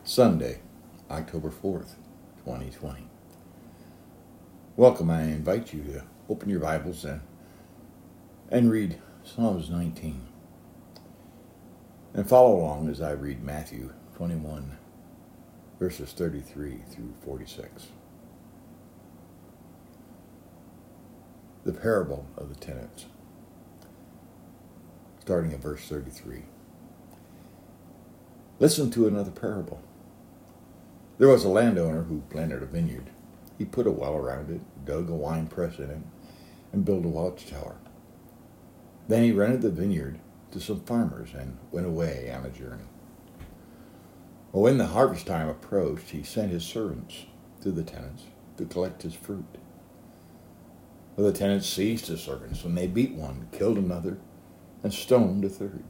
Sunday, October 4th, 2020. Welcome. I invite you to open your Bibles and read Psalms 19. And follow along as I read Matthew 21, verses 33 through 46. The parable of the tenants, starting at verse 33. Listen to another parable. There was a landowner who planted a vineyard. He put a well around it, dug a wine press in it, and built a watchtower. Then he rented the vineyard to some farmers and went away on a journey. Well, when the harvest time approached, he sent his servants to the tenants to collect his fruit. Well, the tenants seized his servants, and they beat one, killed another, and stoned a third.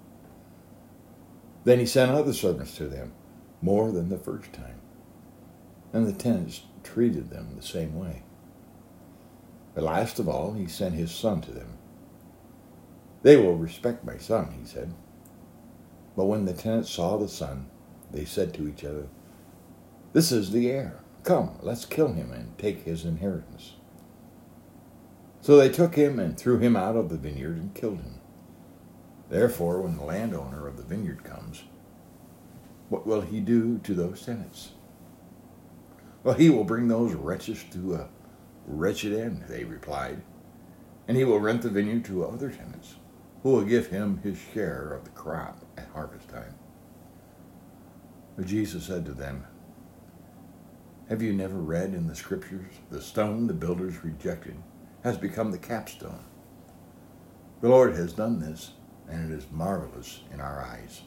Then he sent other servants to them, more than the first time, and the tenants treated them the same way. But last of all, he sent his son to them. They will respect my son, he said. But when the tenants saw the son, they said to each other, "This is the heir. Come, let's kill him and take his inheritance." So they took him and threw him out of the vineyard and killed him. Therefore, when the landowner of the vineyard comes, what will he do to those tenants? Well, he will bring those wretches to a wretched end, they replied, and he will rent the vineyard to other tenants, who will give him his share of the crop at harvest time. But Jesus said to them, "Have you never read in the Scriptures, the stone the builders rejected has become the capstone? The Lord has done this, and it is marvelous in our eyes.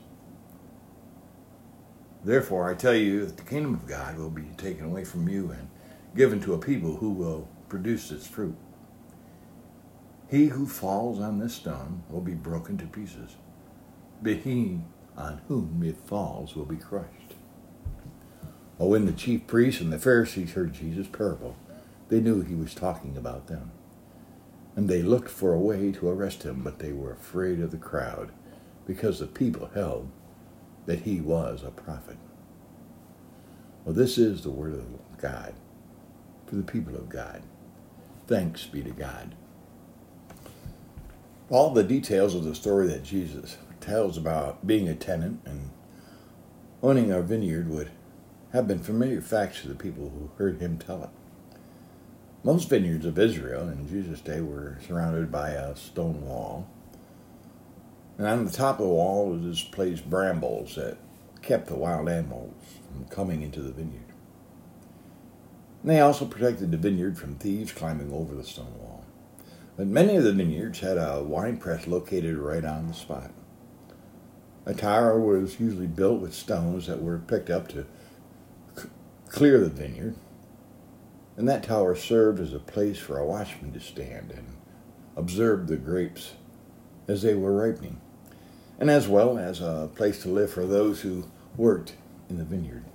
Therefore, I tell you that the kingdom of God will be taken away from you and given to a people who will produce its fruit. He who falls on this stone will be broken to pieces, but he on whom it falls will be crushed." Well, when the chief priests and the Pharisees heard Jesus' parable, they knew he was talking about them. And they looked for a way to arrest him, but they were afraid of the crowd, because the people held that he was a prophet. Well, this is the word of God for the people of God. Thanks be to God. All the details of the story that Jesus tells about being a tenant and owning a vineyard would have been familiar facts to the people who heard him tell it. Most vineyards of Israel in Jesus' day were surrounded by a stone wall. And on the top of the wall was placed brambles that kept the wild animals from coming into the vineyard. And they also protected the vineyard from thieves climbing over the stone wall. But many of the vineyards had a wine press located right on the spot. A tower was usually built with stones that were picked up to clear the vineyard. And that tower served as a place for a watchman to stand and observe the grapes as they were ripening, and as well as a place to live for those who worked in the vineyard.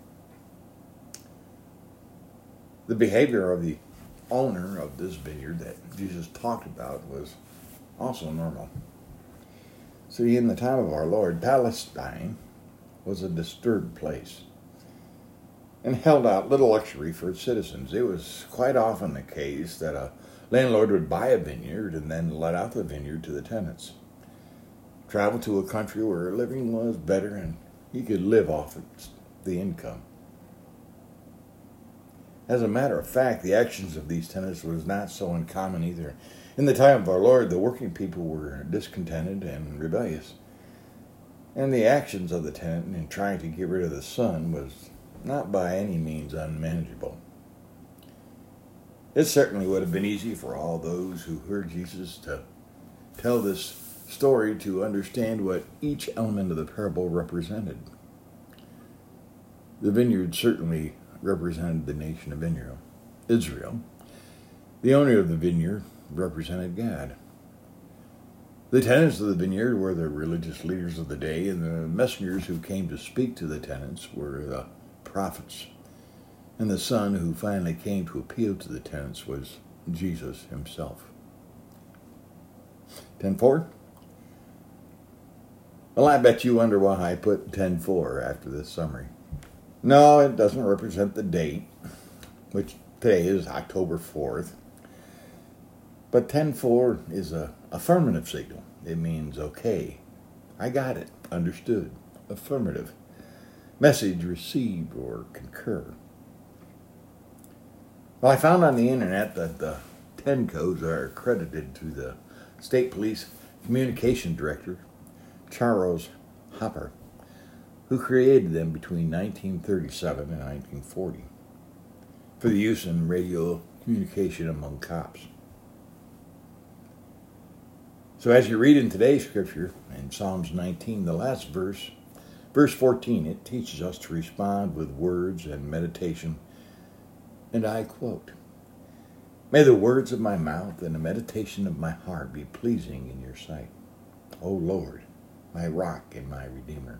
The behavior of the owner of this vineyard that Jesus talked about was also normal. See, in the time of our Lord, Palestine was a disturbed place and held out little luxury for its citizens. It was quite often the case that a landlord would buy a vineyard and then let out the vineyard to the tenants. Travel to a country where living was better and he could live off the income. As a matter of fact, the actions of these tenants was not so uncommon either. In the time of our Lord, the working people were discontented and rebellious. And the actions of the tenant in trying to get rid of the son was not by any means unmanageable. It certainly would have been easy for all those who heard Jesus to tell this story to understand what each element of the parable represented. The vineyard certainly represented the nation of Israel. The owner of the vineyard represented God. The tenants of the vineyard were the religious leaders of the day, and the messengers who came to speak to the tenants were the prophets. And the son who finally came to appeal to the tenants was Jesus himself. 10:4. Well, I bet you wonder why I put 10:4 after this summary. No, it doesn't represent the date, which today is October 4th. But 10:4 is a affirmative signal. It means, okay, I got it, understood, affirmative. Message received or concur. Well, I found on the internet that the 10 codes are credited to the State Police Communication Director, Charles Hopper, who created them between 1937 and 1940 for the use in radio communication among cops. So as you read in today's scripture, in Psalms 19, the last verse, verse 14, it teaches us to respond with words and meditation. And I quote, "May the words of my mouth and the meditation of my heart be pleasing in your sight, O Lord, my rock and my redeemer."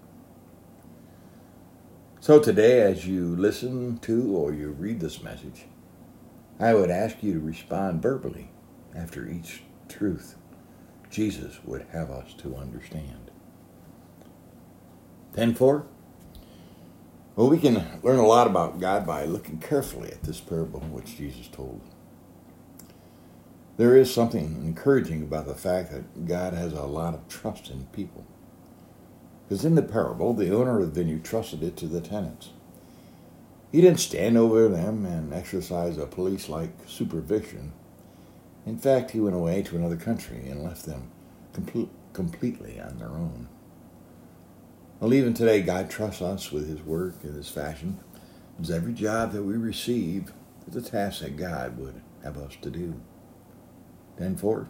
So today, as you listen to or you read this message, I would ask you to respond verbally after each truth Jesus would have us to understand. 10:4. Well, we can learn a lot about God by looking carefully at this parable which Jesus told. There is something encouraging about the fact that God has a lot of trust in people. Because in the parable, the owner of the vineyard trusted it to the tenants. He didn't stand over them and exercise a police-like supervision. In fact, he went away to another country and left them completely on their own. Well, even today, God trusts us with his work in this fashion, because every job that we receive is a task that God would have us to do. 10:4.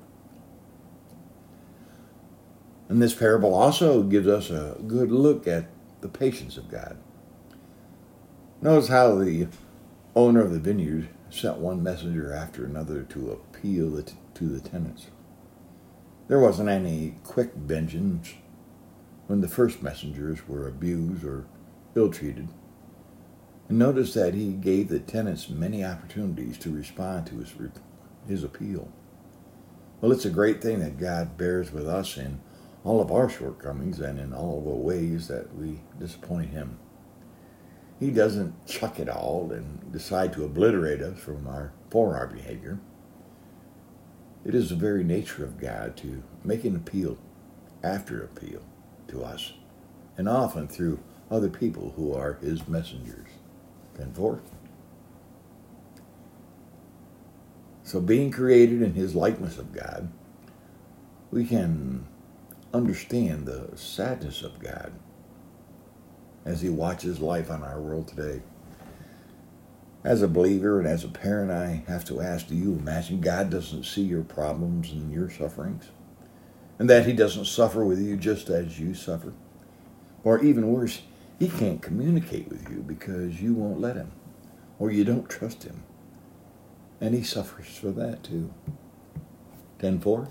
And this parable also gives us a good look at the patience of God. Notice how the owner of the vineyard sent one messenger after another to appeal to the tenants. There wasn't any quick vengeance when the first messengers were abused or ill-treated. And notice that he gave the tenants many opportunities to respond to his appeal. Well, it's a great thing that God bears with us in all of our shortcomings and in all of the ways that we disappoint him. He doesn't chuck it all and decide to obliterate us for our behavior. It is the very nature of God to make an appeal after appeal to us, and often through other people who are his messengers. 10:4. So being created in his likeness of God, we can understand the sadness of God as he watches life on our world today. As a believer and as a parent, I have to ask, do you imagine God doesn't see your problems and your sufferings? And that he doesn't suffer with you just as you suffer? Or even worse, he can't communicate with you because you won't let him, or you don't trust him. And he suffers for that too. 10:4.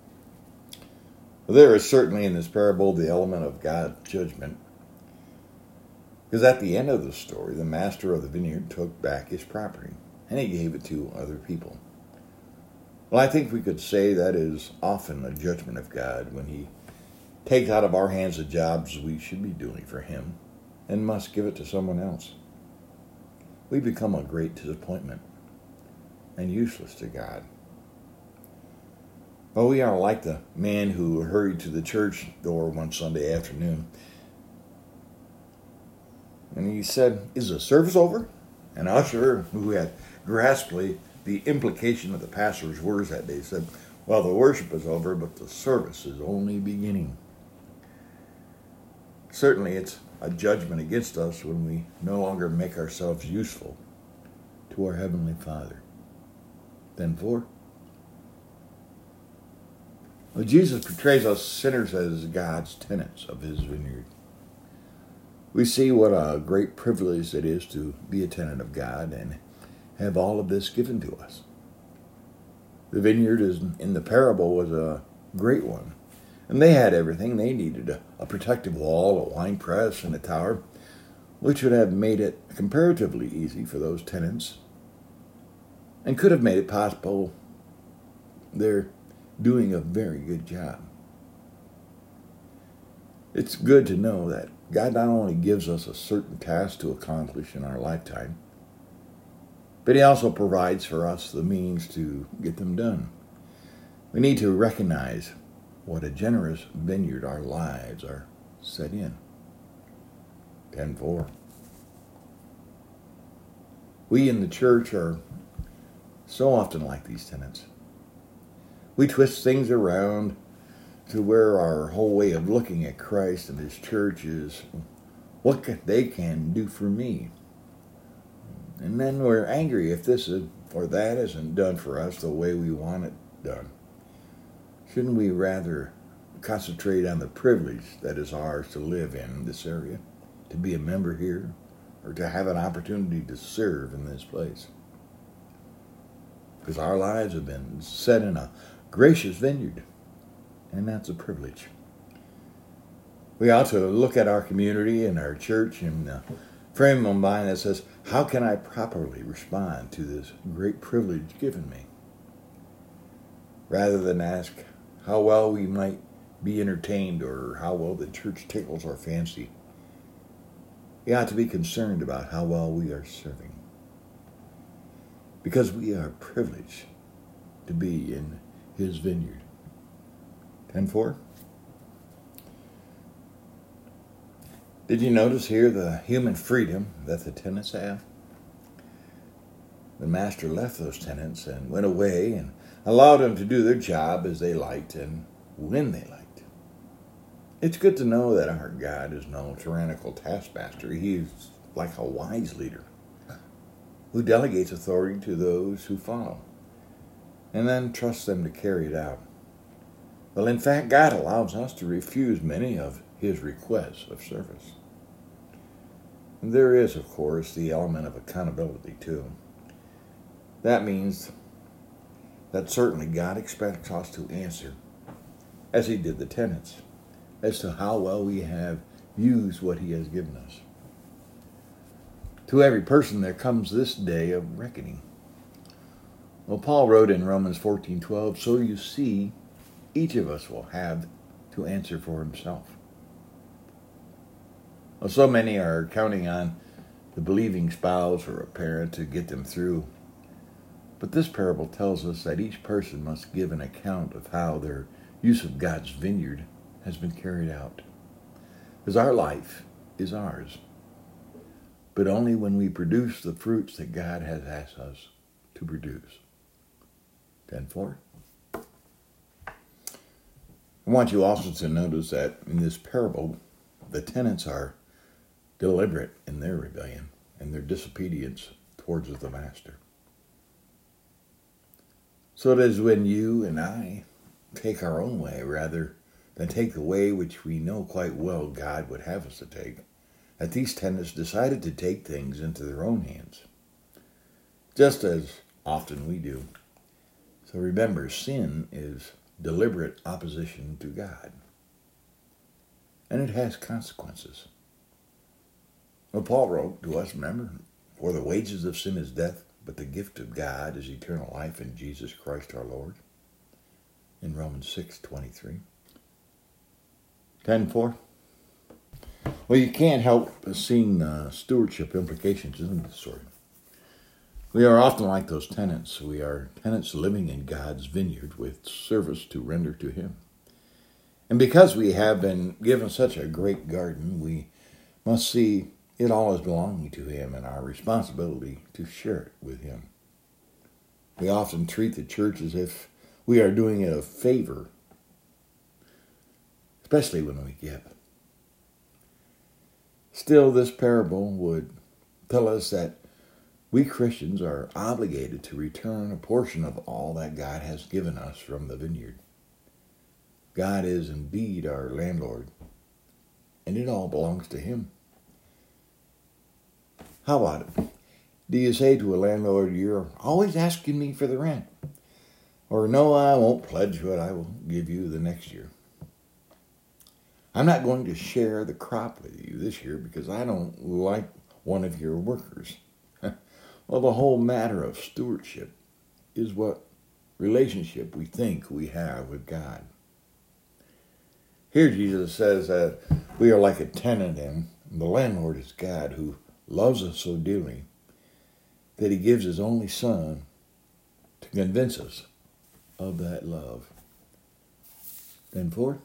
There is certainly in this parable the element of God's judgment. Because at the end of the story, the master of the vineyard took back his property, and he gave it to other people. Well, I think we could say that is often a judgment of God when he takes out of our hands the jobs we should be doing for him and must give it to someone else. We become a great disappointment and useless to God. Well, we are like the man who hurried to the church door one Sunday afternoon. And he said, "Is the service over?" An usher who had grasped the implication of the pastor's words that day said, "Well, the worship is over, but the service is only beginning." Certainly it's a judgment against us when we no longer make ourselves useful to our Heavenly Father. 10:4. Well, Jesus portrays us sinners as God's tenants of his vineyard. We see what a great privilege it is to be a tenant of God and have all of this given to us. The vineyard in the parable was a great one, and they had everything they needed: a protective wall, a wine press, and a tower, which would have made it comparatively easy for those tenants and could have made it possible they're doing a very good job. It's good to know that God not only gives us a certain task to accomplish in our lifetime, but He also provides for us the means to get them done. We need to recognize what a generous vineyard our lives are set in. 10:4. We in the church are so often like these tenants. We twist things around to where our whole way of looking at Christ and His church is what they can do for me. And then we're angry if this or that isn't done for us the way we want it done. Shouldn't we rather concentrate on the privilege that is ours to live in this area, to be a member here, or to have an opportunity to serve in this place? Because our lives have been set in a gracious vineyard, and that's a privilege. We ought to look at our community and our church in a frame of mind that says, how can I properly respond to this great privilege given me? Rather than ask how well we might be entertained or how well the church tickles our fancy, we ought to be concerned about how well we are serving. Because we are privileged to be in His vineyard. 10:4. Did you notice here the human freedom that the tenants have? The master left those tenants and went away and allowed them to do their job as they liked and when they liked. It's good to know that our God is no tyrannical taskmaster. He is like a wise leader who delegates authority to those who follow and then trusts them to carry it out. Well, in fact, God allows us to refuse many of His requests of service. And there is, of course, the element of accountability, too. That means that certainly God expects us to answer, as He did the tenants, as to how well we have used what He has given us. To every person there comes this day of reckoning. Well, Paul wrote in Romans 14:12, so you see, each of us will have to answer for himself. Well, so many are counting on the believing spouse or a parent to get them through. But this parable tells us that each person must give an account of how their use of God's vineyard has been carried out. Because our life is ours, but only when we produce the fruits that God has asked us to produce. 10:4. I want you also to notice that in this parable, the tenants are deliberate in their rebellion and their disobedience towards the master. So it is when you and I take our own way rather than take the way which we know quite well God would have us to take, that these tenants decided to take things into their own hands, just as often we do. So remember, sin is deliberate opposition to God, and it has consequences. Well, Paul wrote to us, remember, for the wages of sin is death, but the gift of God is eternal life in Jesus Christ our Lord, in Romans 6:23. 10:4. Well, you can't help seeing the stewardship implications in the story. We are often like those tenants. We are tenants living in God's vineyard with service to render to Him. And because we have been given such a great garden, we must see it all as belonging to Him and our responsibility to share it with Him. We often treat the church as if we are doing it a favor, especially when we give. Still, this parable would tell us that we Christians are obligated to return a portion of all that God has given us from the vineyard. God is indeed our landlord, and it all belongs to Him. How about it? Do you say to a landlord, you're always asking me for the rent? Or, no, I won't pledge what I will give you the next year. I'm not going to share the crop with you this year because I don't like one of your workers. Well, the whole matter of stewardship is what relationship we think we have with God. Here Jesus says that we are like a tenant and the landlord is God who loves us so dearly that he gives his only son to convince us of that love. Then four.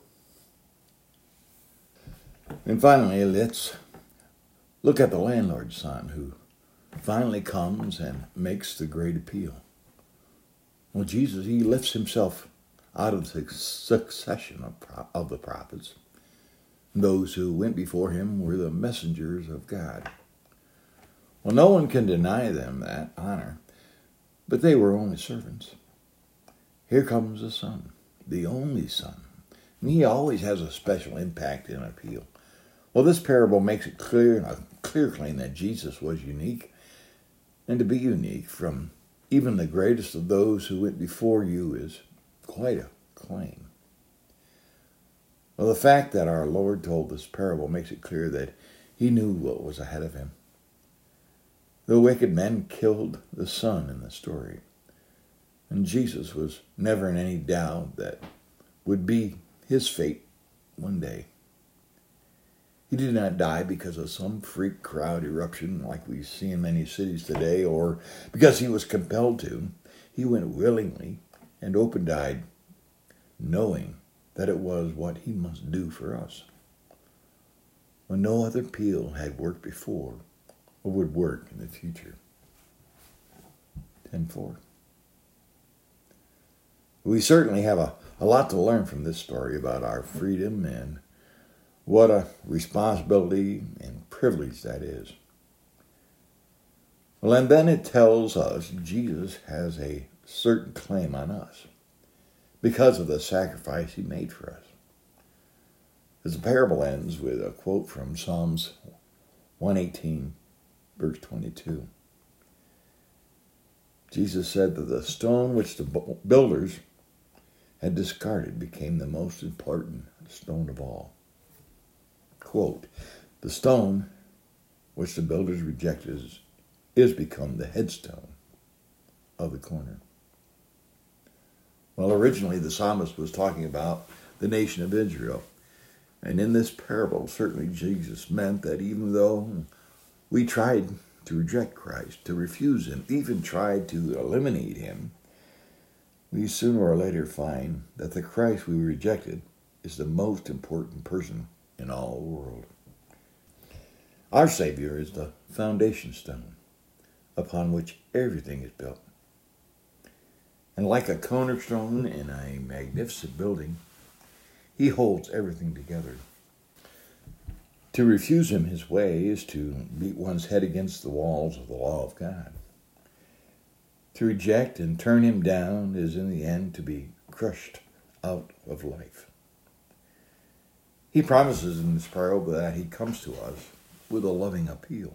And finally, let's look at the landlord's son who finally comes and makes the great appeal. Well, Jesus, he lifts himself out of the succession of the prophets. Those who went before him were the messengers of God. Well, no one can deny them that honor, but they were only servants. Here comes the Son, the only Son, and he always has a special impact and appeal. Well, this parable makes it clear, and a clear claim that Jesus was unique, and to be unique from even the greatest of those who went before you is quite a claim. Well, the fact that our Lord told this parable makes it clear that he knew what was ahead of him. The wicked men killed the son in the story, and Jesus was never in any doubt that would be his fate one day. He did not die because of some freak crowd eruption like we see in many cities today, or because he was compelled to. He went willingly and open-eyed, knowing that it was what he must do for us. When no other appeal had worked before or would work in the future. 10:4. We certainly have a lot to learn from this story about our freedom and what a responsibility and privilege that is. Well, and then it tells us Jesus has a certain claim on us because of the sacrifice he made for us. As the parable ends with a quote from Psalms 118, verse 22. Jesus said that the stone which the builders had discarded became the most important stone of all. Quote, the stone which the builders rejected is become the headstone of the corner. Well, originally the psalmist was talking about the nation of Israel. And in this parable, certainly Jesus meant that even though we tried to reject Christ, to refuse him, even tried to eliminate him, we sooner or later find that the Christ we rejected is the most important person in all the world. Our Savior is the foundation stone upon which everything is built. And like a cornerstone in a magnificent building, he holds everything together. To refuse him his way is to beat one's head against the walls of the law of God. To reject and turn him down is in the end to be crushed out of life. He promises in this parable that he comes to us with a loving appeal.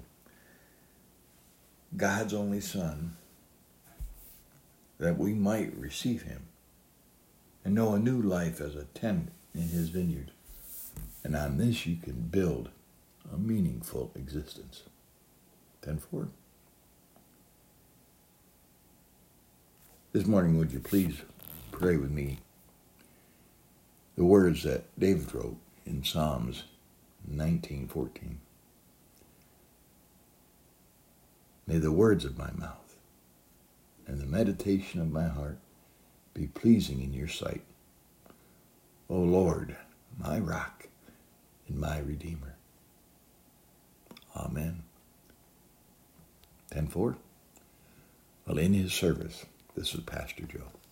God's only Son, that we might receive him and know a new life as a tenant in his vineyard. And on this you can build a meaningful existence. 10:4. This morning, would you please pray with me the words that David wrote in Psalms 19:14. May the words of my mouth and the meditation of my heart be pleasing in your sight, O Lord, my rock and my redeemer. Amen. 10:4. Well, in his service, this is Pastor Joe.